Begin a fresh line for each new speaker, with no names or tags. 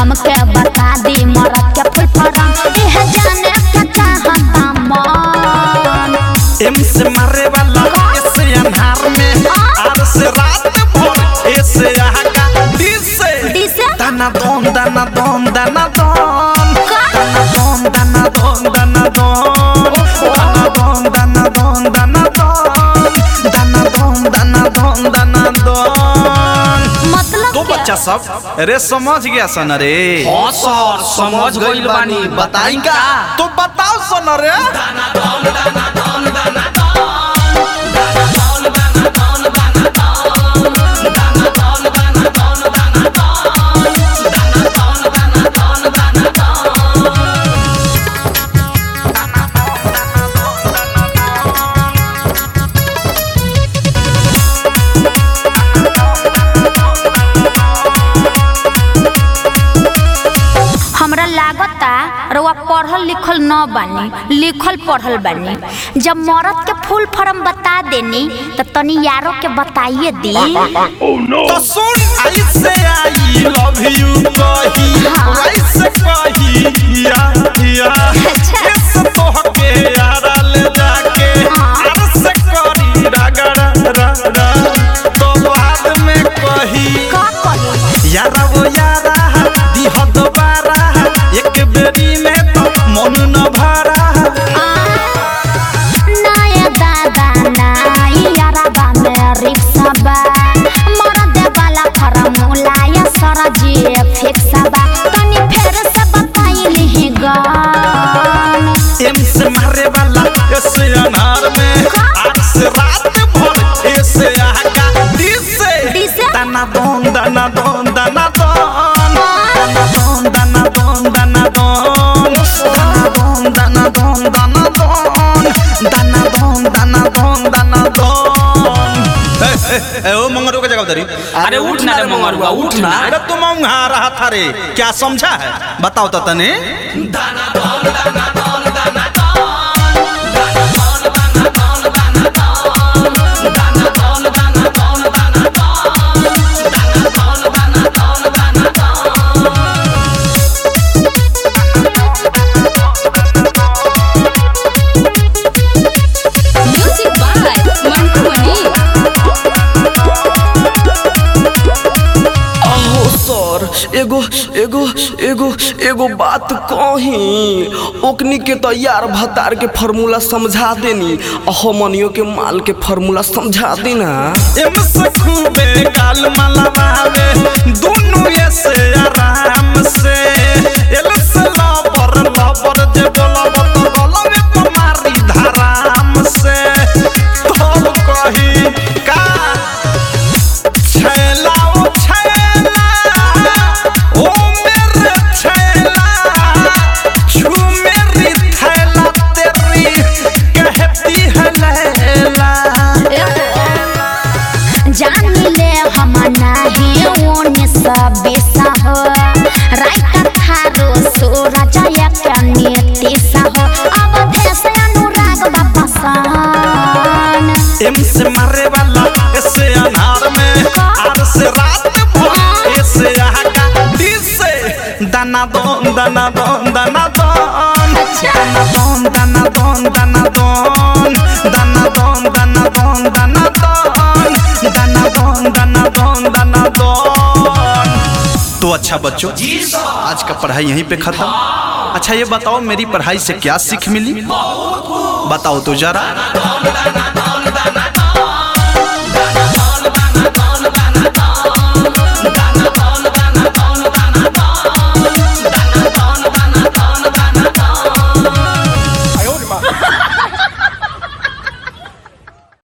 हमके बता दी मरद के फुल फॉर्म यह जाने का चाहता मन
एम से मारे वाला ऐसे अन्हार में आर से रात भर ऐसे यहाँ का डी से दाना दोन दाना दोन दाना दोन दाना दोन दाना दोन दाना दोन दाना दोन दाना दोन दाना दोन दाना दोन दाना दोन
मतलब
तो बच्चा सब अरे समझ गया सन रे?
हाँ सर समझ गइल बानी बताई का
तो बताओ सन रे।
हमरा लागता रउआ पढ़ल लिखल न बानी लिखल पढ़ल बानी जब मरद के फुल फॉर्म बता देनी तो तनी यारों के बताइए दी
तो सुन ऐसे आई लव यू कही ऐसे कही या ऐसे तो के यारा ले जाके ऐसे करी रगड़ा रगड़ा तो बाद में कही
का कही
यारा वो यारा दी हो दोबारा एक बेरी में तो मन न भरा
नाया दादा नाई यारा बा मेरी सबा मरद वाला फॉर्मूला या सरजी फिक्स बा तनी फिर से बताइली ही गान
एम से मारे वाला ऐसे अनार में आज से रात भर ऐसे आका डी से दाना दोन दाना दोन दाना दोन दाना दोन दाना दोन दाना दोन दाना दोन दाना दोन दाना दोन दाना दोन ए ओ मंगरू का जगह उधरी।
अरे उठ ना रे मंगरुआ उठ ना।
अरे तुम वहाँ रहा था रे क्या समझा है बताओ तो तने।
दाना दोन दाना दोन दाना
एगो एगो एगो एगो बात कही ओकनी के तो यार भतार के फार्मूला समझा देनी हमनियो के माल के फार्मूला समझा देना
एम से खूबे काल मलवावे दोनों ऐसे आराम से एल से लबर जे बोलब तो बोलबे तुम्हारी धराम से तो कही का छैला ओ छैला ओ मेरे छैला छू मेरी थैला तेरी कहती है लैला
जान ले हम नहीं ओने सब हो राइट थारो सूरज या नीति हो अब भेस अनुराग बापसान
एम से मारे वाला ऐसे अनार में आर से रात भर ऐसे आका डी से दाना दोन दाना दोन दाना दोन दाना दोन दाना दोन दाना दोन दाना दोन दाना दोन दाना दोन दाना दोन दाना दोन दाना दोन। तो अच्छा बच्चों आज का पढ़ाई यहीं पे खत्म। अच्छा ये बताओ मेरी पढ़ाई से क्या सीख मिली बताओ तो जरा।